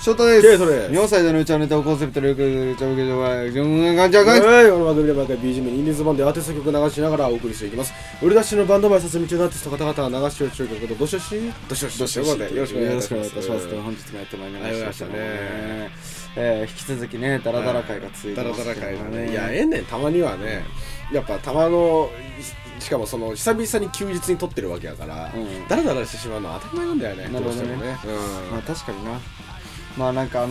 翔太です。 ケイトです。 4歳でのうちはネタをコンセプトでこの番組で毎回 BGM にインディーズバンドでアーティスト曲流しながらお送りしていきます。売り出しのバンド前撮影中のアーティスト方々は流しを中曲とどしどしよろしくお願いいたします。 本日もやってまいりましたね。 引き続きねダラダラ会が続いてますけどね。 いやたまにはね、やっぱたまのしかもその久々に休日に撮ってるわけやから、ダラダラしてしまうのは当たり前なんだよね。 なるほどね。まあ確かにな。まあなんか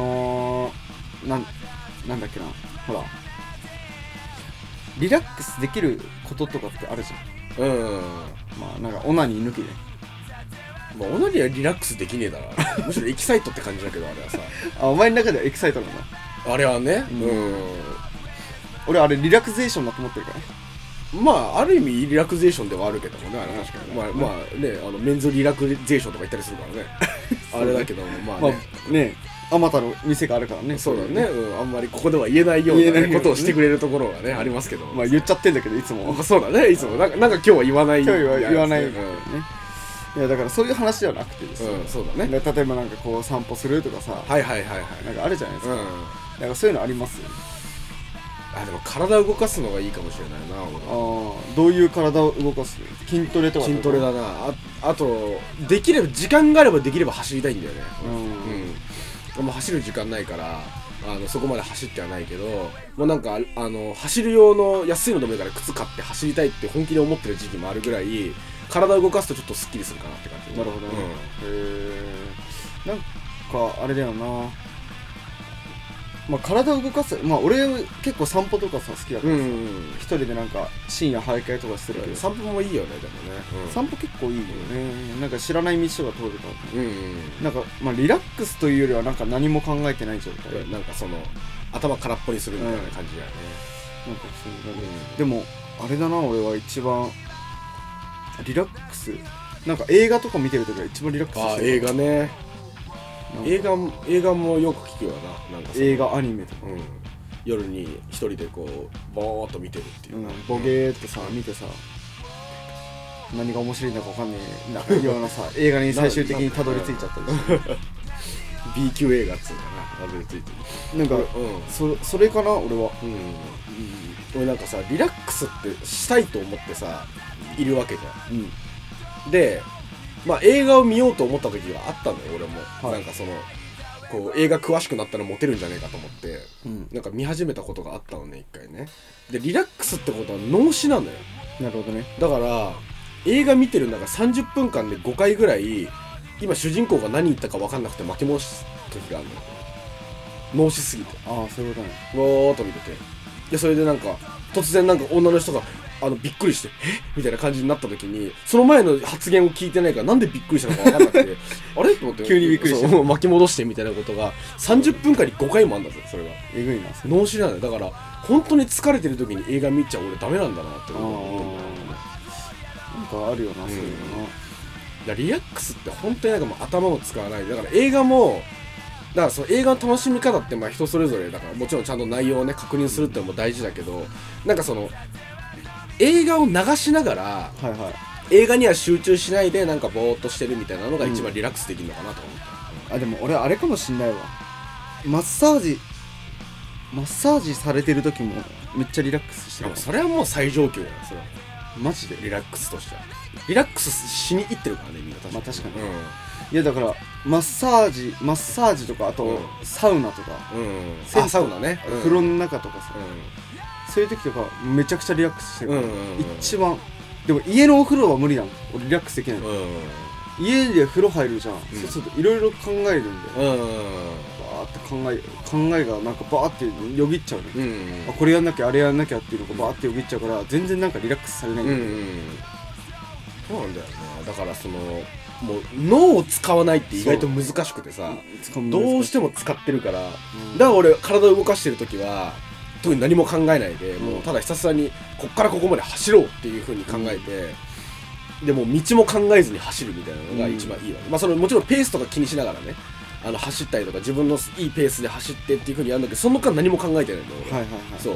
なんだっけな、ほらリラックスできることとかってあるじゃん。まあなんかオナニー抜きで。 まあオナニーはリラックスできねえだろ。むしろエキサイトって感じだけどあれはさ。 お前の中ではエキサイトなんだ。 あれはね。 俺あれリラクゼーションだと思ってるから。 まあある意味リラクゼーションではあるけどもね、あれ確かに。まあね、メンズリラクゼーションとか言ったりするからね。あれだけどもまあね。あまたの店があるからね。 そうだね。あんまりここでは言えないようなことをしてくれるところがねありますけど。 まあ言っちゃってんだけどいつも。 そうだね。いつもなんか今日は言わない。 今日は言わないね。いやだからそういう話ではなくてですね。 そうだね。 例えばなんかこう散歩するとかさ。 はい。 なんかあるじゃないですか。なんかそういうのありますよね。 でも体を動かすのがいいかもしれないな。 どういう体を動かす？筋トレとか？ 筋トレだな。あとできれば時間があればできれば走りたいんだよね。もう走る時間ないからそこまで走ってはないけど、もうなんか走る用の安いのでもいいから靴買って走りたいって本気で思ってる時期もあるぐらい、体を動かすとちょっとスッキリするかなって感じ。 なるほどね。なんかあれだよな。まあ体を動かす、まあ俺結構散歩とかさ好きだからさ、一人でなんか深夜徘徊とかするけど、 散歩もいいよねでもね。 散歩結構いいよね。なんか知らない道とか通るからなんかまあリラックスというよりはなんか何も考えてない状態、 なんかその頭空っぽにするみたいな感じだよね。 なんかそうだね。でもあれだな、俺は一番リラックス、なんか映画とか見てるときが一番リラックスしてる。 映画ね。映画もよく聞くよな。なんか映画アニメとか、 夜に一人でこうボーっと見てるっていう、 ボゲーってさ見てさ、何が面白いんだか分かんねえようなさ映画に最終的にたどり着いちゃったりして B 級映画っつうかな、たどり着いてる。なんか、 それかな俺は。 俺なんかさリラックスってしたいと思ってさいるわけじゃん。でまあ映画を見ようと思った時はあったのよ俺も。なんかそのこう映画詳しくなったらモテるんじゃねえかと思って、なんか見始めたことがあったのね一回ね。でリラックスってことは脳死なのよ。 なるほどね。 だから映画見てる中30分間で5回ぐらい今主人公が何言ったか分かんなくて巻き戻す時があるのよ。脳死すぎて。 そういうことね。 ぼーっと見てて、でそれでなんか突然なんか女の人がびっくりしてみたいな感じになった時に、その前の発言を聞いてないからなんでびっくりしたのか分かんなくてあれと思って急にびっくりして巻き戻してみたいなことが30分間に5回もあんだぜ。それがえぐいな。 脳死なんだよ。だから本当に疲れてる時に映画見ちゃ俺ダメなんだなって思う。 なんかあるよな、そういうのな。 リラックスって本当になんかもう頭を使わない。だから映画もだからその映画の楽しみ方ってまあ人それぞれだから、もちろんちゃんと内容をね確認するってのも大事だけど、なんかその映画を流しながら、映画には集中しないでなんかぼーっとしてるみたいなのが一番リラックスできるのかなと思った。 でも俺あれかもしんないわ。マッサージされてる時もめっちゃリラックスしてる。 それはもう最上級だよ。それはマジでリラックスとしてはリラックスしに行ってるからねみんな。 確かに。いやだからマッサージとか、あとサウナとか、 サウナね、 風呂の中とかさ、そういう時とかめちゃくちゃリラックスしてるから、一番。でも家のお風呂は無理なの。俺リラックスできない。家で風呂入るじゃん。そうするといろいろ考えるんだよ。バーって考えがなんかバーってよぎっちゃうね。これやんなきゃあれやんなきゃっていうのがバーってよぎっちゃうから、全然なんかリラックスされないんだよ。 そうなんだよね。だからそのもう脳を使わないって意外と難しくてさ、どうしても使ってるから、だから俺体を動かしてる時は特に何も考えないで、もうただひたすらにこっからここまで走ろうっていう風に考えて、でも道も考えずに走るみたいなのが一番いいわけ。まあそのもちろんペースとか気にしながらね、走ったりとか自分のいいペースで走ってっていう風にやるんだけど、その間何も考えてないんだよ俺。そう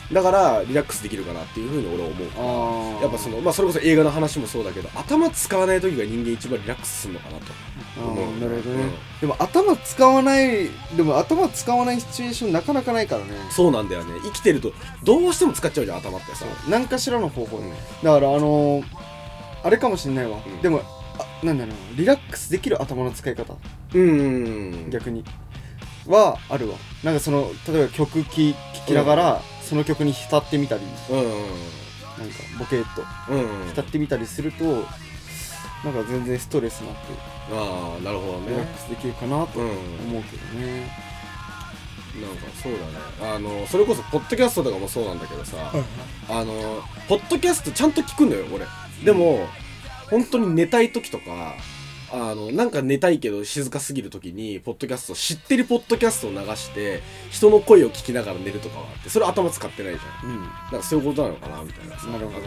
だからリラックスできるかなっていうふうに俺は思うから、やっぱそのまあそれこそ映画の話もそうだけど、頭使わない時が人間一番リラックスするのかなと思う。 なるほどね、でも頭使わないシチュエーションなかなかないからね。 そうなんだよね。生きてるとどうしても使っちゃうじゃん、頭ってさ。 何かしらの方法で、だからあれかもしんないわ、でもなんだろう、リラックスできる頭の使い方、逆にはあるわ。なんかその例えば曲聴きながら、その曲に浸ってみたり、なんかボケーっと浸ってみたりすると、なんか全然ストレスなく、 なるほどね、 リラックスできるかなと思うけどね。 なんかそうだね、それこそポッドキャストとかもそうなんだけどさ、ポッドキャストちゃんと聞くんだよ俺。でも本当に寝たい時とか、なんか寝たいけど静かすぎる時にポッドキャスト、知ってるポッドキャストを流して人の声を聞きながら寝るとかはあって、それ頭使ってないじゃん。なんかそういうことなのかなみたいな。 なるほどね、確か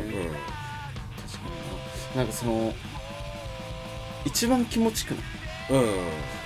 になんかその一番気持ちくない、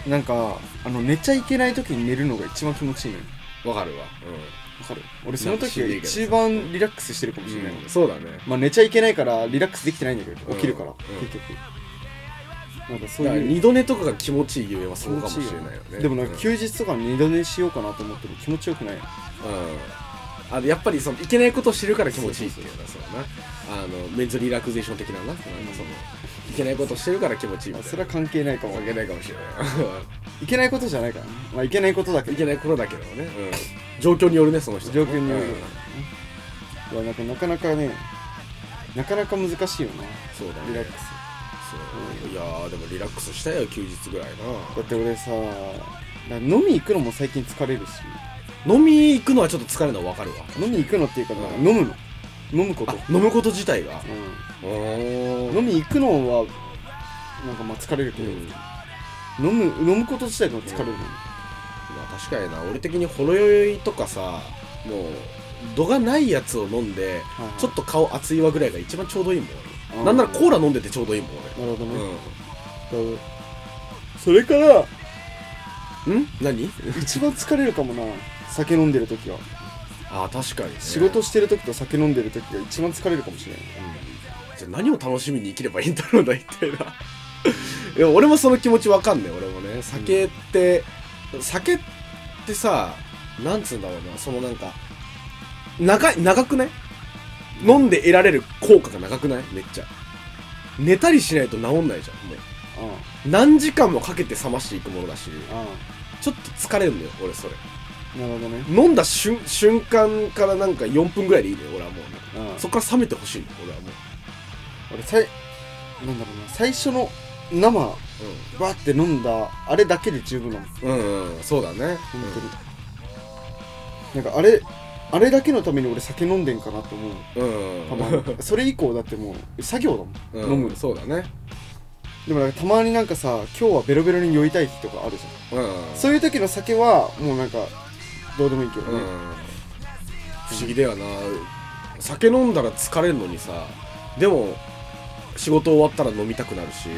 なんか寝ちゃいけない時に寝るのが一番気持ちいいのよ。 わかるわ。 わかる。俺その時が一番リラックスしてるかもしれない。 そうだね。 まあ寝ちゃいけないからリラックスできてないんだけど、起きるから結局。なんかそういう二度寝とかが気持ちいいゆえはそうかもしれないよね。 でもなんか休日とかに二度寝しようかなと思っても気持ちよくない。 やっぱりそのいけないことをしてるから気持ちいいっていうのはそうな。メンズリラクゼーション的なな。そのいけないことをしてるから気持ちいいみたいな。 それは関係ないかも。 関係ないかもしれない。 いけないことじゃないからね。まあいけないことだけど。 いけないことだけどね。状況によるね、その人。 状況による。いやなんかなかなかね、なかなか難しいよな。 そうだね。 リラックス。 いやーでもリラックスしたよ休日ぐらいな。 だって俺さ、飲み行くのも最近疲れるし。 飲み行くのはちょっと疲れるのは分かるわ。 飲み行くのっていうか、飲むこと。 飲むこと自体が。 飲み行くのはなんかまあ疲れるけど、飲むこと自体が疲れるの。 まあ確かにな。俺的にほろ酔いとかさ、もう度がないやつを飲んで、ちょっと顔熱いわぐらいが一番ちょうどいいもん。なんならコーラ飲んでてちょうどいいもん俺。 なるほどね。それから何一番疲れるかもな、酒飲んでる時は。 確かにね。 仕事してる時と酒飲んでる時が一番疲れるかもしれない。 じゃあ何を楽しみに生きればいいんだろうな、一体な。いや俺もその気持ちわかんねえ。俺もね、酒ってさ、なんつうんだろうな、そのなんか長くない？飲んで得られる効果が長くない？めっちゃ寝たりしないと治んないじゃん。もう何時間もかけて冷ましていくものだし、ちょっと疲れるんだよ俺それ。 なるほどね。 飲んだ瞬間からなんか4分ぐらいでいいのよ俺はもうね。そっから冷めてほしいの俺はもう。 なんだろうな、最初の生バーって飲んだあれだけで十分なの。 そうだね、 本当に。なんかあれだけのために俺酒飲んでんかなと思う。たまにそれ以降だってもう作業だもん、飲む。 そうだね。 でもなんかたまになんかさ、今日はベロベロに酔いたい日とかあるじゃん。そういう時の酒はもうなんかどうでもいいけどね。 不思議だよな。酒飲んだら疲れるのにさ、でも仕事終わったら飲みたくなるし、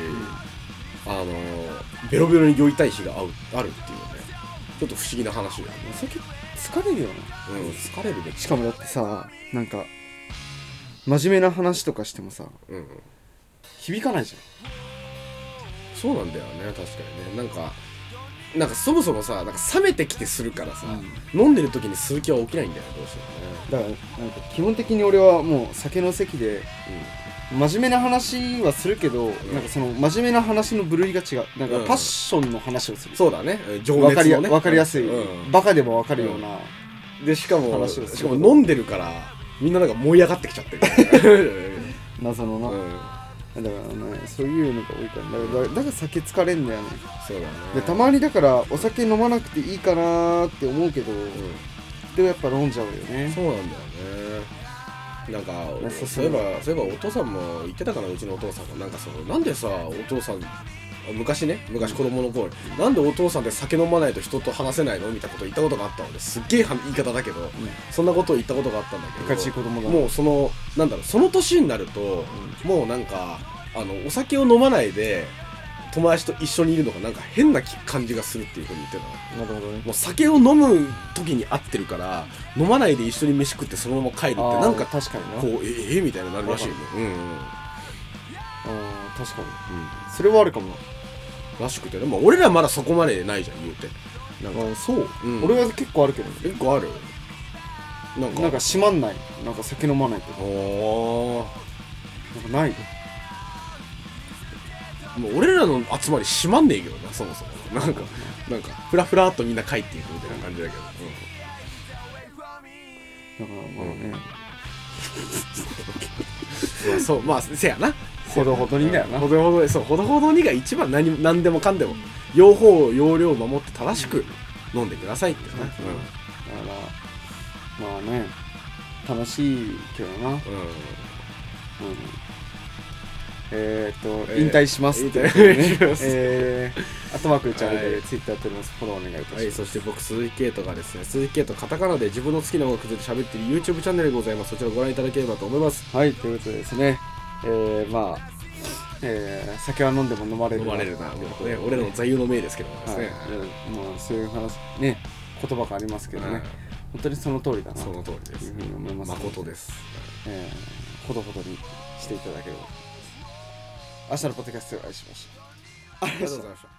ベロベロに酔いたい日があるっていうね、ちょっと不思議な話だよね。 お酒疲れるよな。 疲れるね。 しかもだってさ、なんか真面目な話とかしてもさ、響かないじゃん。 そうなんだよね、確かにね。なんかそもそもさ、なんか冷めてきてするからさ、飲んでる時にする気は起きないんだよね、どうしてもね。 だからなんか基本的に俺はもう酒の席で、真面目な話はするけど、なんかその真面目な話の部類が違う。なんかパッションの話をする。 そうだね。情熱のね。 わかりやすい。バカでもわかるような。 でしかも飲んでるからみんななんか燃え上がってきちゃってる。 謎のな。だからね、そういうのが多いからだから酒疲れんだよね。 そうだね。でたまにだからお酒飲まなくていいかなって思うけど、でもやっぱ飲んじゃうよね。 そうなんだよね。なんかそういえばお父さんも言ってたかな、うちのお父さんが。なんかなんでさ、お父さん昔子供の頃、なんでお父さんって酒飲まないと人と話せないのみたいなこと言ったことがあったので、すっげえ言い方だけど、そんなことを言ったことがあったんだけど、 ガチ子供だ。 もうその年になると、もうなんかお酒を飲まないで友達と一緒にいるのがなんか変な感じがするっていう風に言ってたの。 なるほどね。 もう酒を飲む時に合ってるから飲まないで一緒に飯食ってそのまま帰るってなんか確かにな。 こうみたいななるらしいよ。 確かに。それはあるかも。 らしくて、でも俺らまだそこまでないじゃん言うて。 なんかそう、俺は結構あるけどね。 結構ある。なんか閉まんない。なんか酒飲まないとか。なんかない。 もう俺らの集まり閉まんねえけどな、そもそも。なんかフラフラっとみんな帰っていくみたいな感じだけど。 だからまあね。 そう、まあせやな。 ほどほどにだよな。 ほどほど、そう、ほどほどにが一番何でもかんでも用法用量を守って正しく飲んでくださいってな。だからまあね、楽しいけどな。引退しますってね。あとマークチャンネルでツイッターやっております。フォローお願いいたします。 はい、そして僕鈴木圭人がですね、鈴木圭人カタカナで自分の好きな音楽で喋ってる YouTube チャンネルがございます。そちらご覧いただければと思います。 はい、ということでですね、まあ、酒は飲んでも飲まれるな、 俺らの座右の銘ですけどもですね、 まあそういう話ね、言葉がありますけどね、本当にその通りだな。 その通りです。 いうふうに思います。 誠です。 ほどほどにしていただければ。明日のポッドキャストでお会いしましょう。 ありがとうございました。